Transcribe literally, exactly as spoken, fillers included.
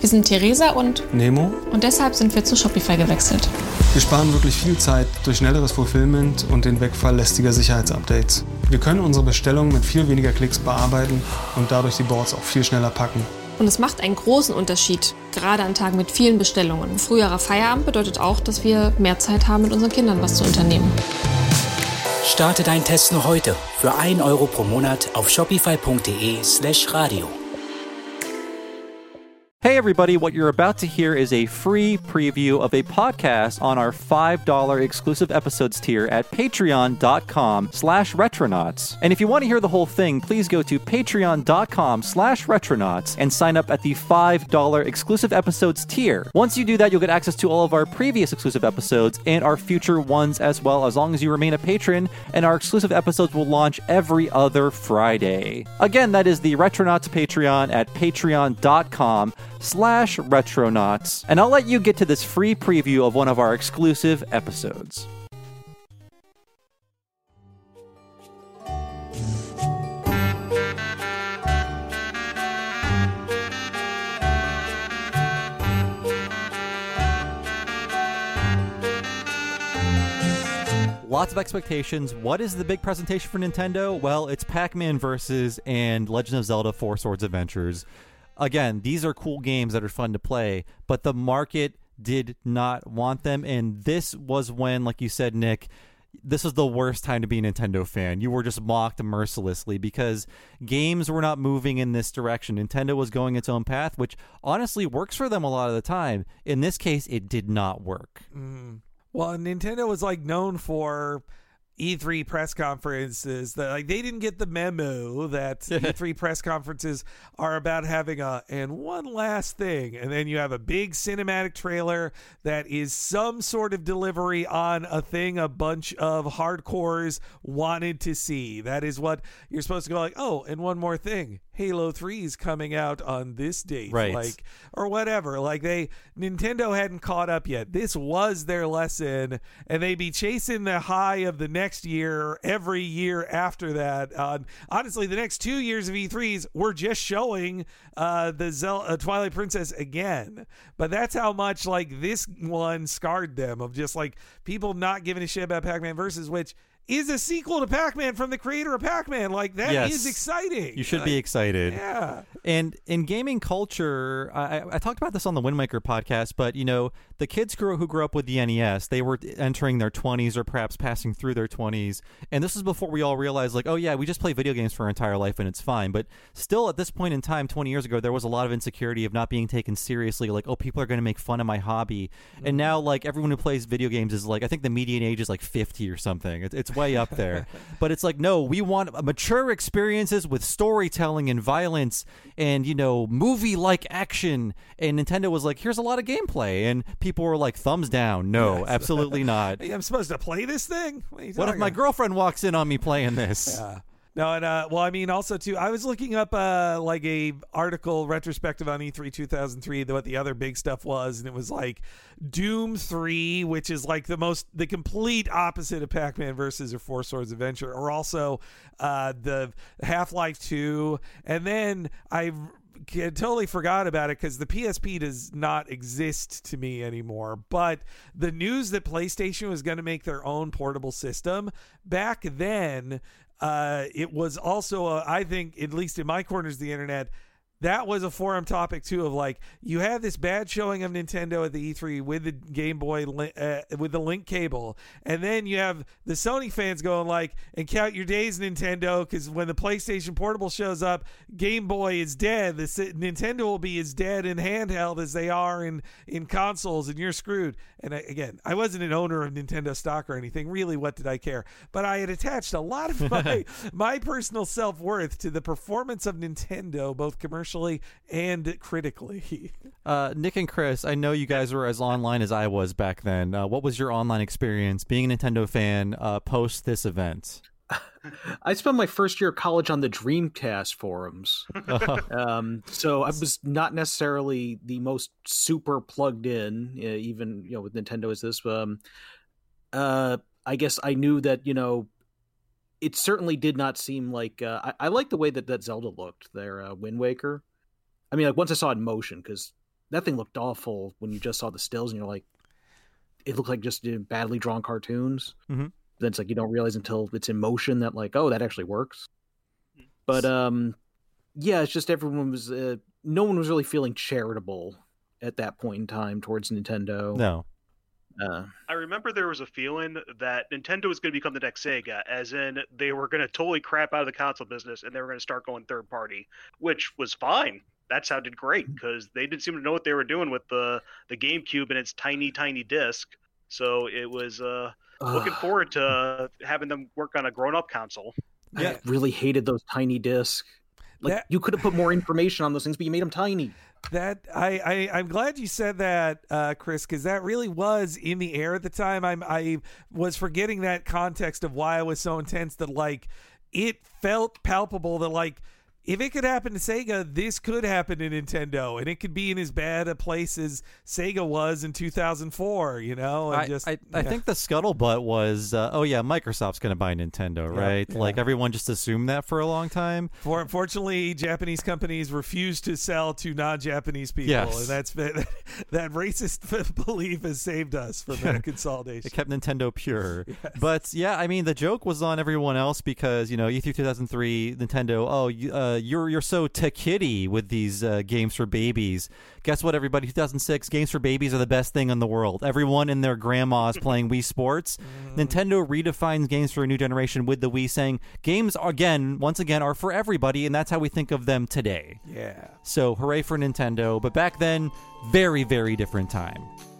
Wir sind Theresa und Nemo. Und deshalb sind wir zu Shopify gewechselt. Wir sparen wirklich viel Zeit durch schnelleres Fulfillment und den Wegfall lästiger Sicherheitsupdates. Wir können unsere Bestellungen mit viel weniger Klicks bearbeiten und dadurch die Boards auch viel schneller packen. Und es macht einen großen Unterschied, gerade an Tagen mit vielen Bestellungen. Früherer Feierabend bedeutet auch, dass wir mehr Zeit haben, mit unseren Kindern was zu unternehmen. Starte deinen Test noch heute für ein Euro pro Monat auf shopify.de slash radio. Hey everybody, what you're about to hear is a free preview of a podcast on our five dollars exclusive episodes tier at patreon.com slash retronauts. And if you want to hear the whole thing, please go to patreon.com slash retronauts and sign up at the five dollars exclusive episodes tier. Once you do that, you'll get access to all of our previous exclusive episodes and our future ones as well, as long as you remain a patron, and our exclusive episodes will launch every other Friday. Again, that is the Retronauts Patreon at patreon.com slash retronauts, and I'll let you get to this free preview of one of our exclusive episodes. Lots of expectations. What is the big presentation for Nintendo? Well, it's Pac-Man Versus and Legend of Zelda Four Swords Adventures. Again, these are cool games that are fun to play, but the market did not want them, and this was when, like you said, Nick, this was the worst time to be a Nintendo fan. You were just mocked mercilessly because games were not moving in this direction. Nintendo was going its own path, which honestly works for them a lot of the time. In this case, it did not work. Mm. Well, Nintendo was like known for E three press conferences that, like, they didn't get the memo that E three press conferences are about having a and one last thing, and then you have a big cinematic trailer that is some sort of delivery on a thing a bunch of hardcores wanted to see. That is what you're supposed to go like, oh, and one more thing, Halo three is coming out on this date, right? Like, or whatever. Like, they Nintendo hadn't caught up yet. This was their lesson, and they'd be chasing the high of the next year every year after that. Uh, honestly, the next two years of E threes were just showing uh, the Zel- uh, Twilight Princess again. But that's how much like this one scarred them, of just like people not giving a shit about Pac-Man Versus, which is a sequel to Pac-Man from the creator of Pac-Man. Like, that yes. is exciting. You should like, be excited. Yeah. And in gaming culture, I, I talked about this on the Wind Waker podcast, but, you know, the kids who who grew up with the N E S, they were entering their twenties or perhaps passing through their twenties. And this is before we all realized, like, oh, yeah, we just play video games for our entire life and it's fine. But still, at this point in time, twenty years ago, there was a lot of insecurity of not being taken seriously. Like, oh, people are going to make fun of my hobby. Mm-hmm. And now, like, everyone who plays video games is like, I think the median age is like fifty or something. It, it's way up there. But it's like, no, we want mature experiences with storytelling and violence and, you know, movie-like action. And Nintendo was like, here's a lot of gameplay. And people were like, thumbs down. No, yes. Absolutely not. I'm supposed to play this thing? What, what if my girlfriend walks in on me playing this? Yeah. No, and uh, well, I mean, also too, I was looking up uh, like a article retrospective on E three two thousand three, what the other big stuff was, and it was like Doom three, which is like the most, the complete opposite of Pac-Man Versus or Four Swords Adventure, or also uh, the Half-Life two, and then I totally forgot about it because the P S P does not exist to me anymore. But the news that PlayStation was going to make their own portable system back then. Uh, it was also, a, I think, at least in my corners of the internet, that was a forum topic too, of like, you have this bad showing of Nintendo at the E three with the Game Boy, uh, with the link cable, and then you have the Sony fans going like, and count your days, Nintendo, because when the PlayStation Portable shows up, Game Boy is dead. The Nintendo will be as dead in handheld as they are in in consoles, and you're screwed. And I, again, I wasn't an owner of Nintendo stock or anything. Really, what did I care? But I had attached a lot of my my personal self-worth to the performance of Nintendo, both commercially and critically. Uh, Nick and Chris, I know you guys were as online as I was back then. Uh, what was your online experience being a Nintendo fan uh, post this event? I spent my first year of college on the Dreamcast forums. um, so I was not necessarily the most super plugged in, uh, even, you know, with Nintendo as this. Um, uh, I guess I knew that, you know, it certainly did not seem like uh, I, I like the way that, that Zelda looked there, uh, Wind Waker. I mean, like once I saw it in motion, because that thing looked awful when you just saw the stills and you're like, it looked like just badly drawn cartoons. Mm-hmm. Then it's like you don't realize until it's in motion that like, oh, that actually works. But um, yeah, it's just everyone was, uh, no one was really feeling charitable at that point in time towards Nintendo. No. Uh, I remember there was a feeling that Nintendo was going to become the next Sega, as in they were going to totally crap out of the console business and they were going to start going third party, which was fine. That sounded great because they didn't seem to know what they were doing with the, the GameCube and its tiny, tiny disc. So it was uh, looking forward to having them work on a grown-up console. I really hated those tiny discs. Like that, you could have put more information on those things, but you made them tiny. That I, I I'm glad you said that, uh, Chris, because that really was in the air at the time. I'm I was forgetting that context of why it was so intense that like it felt palpable that like if it could happen to Sega, this could happen to Nintendo, and it could be in as bad a place as Sega was in two thousand four. You know, and I, just I, yeah. I think the scuttlebutt was, uh, oh yeah, Microsoft's going to buy Nintendo, right? Yeah, yeah. Like everyone just assumed that for a long time. For unfortunately, Japanese companies refuse to sell to non-Japanese people, yes. and that's that, that racist belief has saved us from that consolidation. It kept Nintendo pure. Yes. But yeah, I mean, the joke was on everyone else because you know, E three two thousand three, Nintendo, oh, you, uh, you're you're so ta-kitty with these uh, games for babies. Guess what, everybody? two thousand six, games for babies are the best thing in the world. Everyone and their grandmas playing Wii Sports. Mm. Nintendo redefines games for a new generation with the Wii, saying games, again, once again, are for everybody, and that's how we think of them today. Yeah. So hooray for Nintendo. But back then, very, very different time.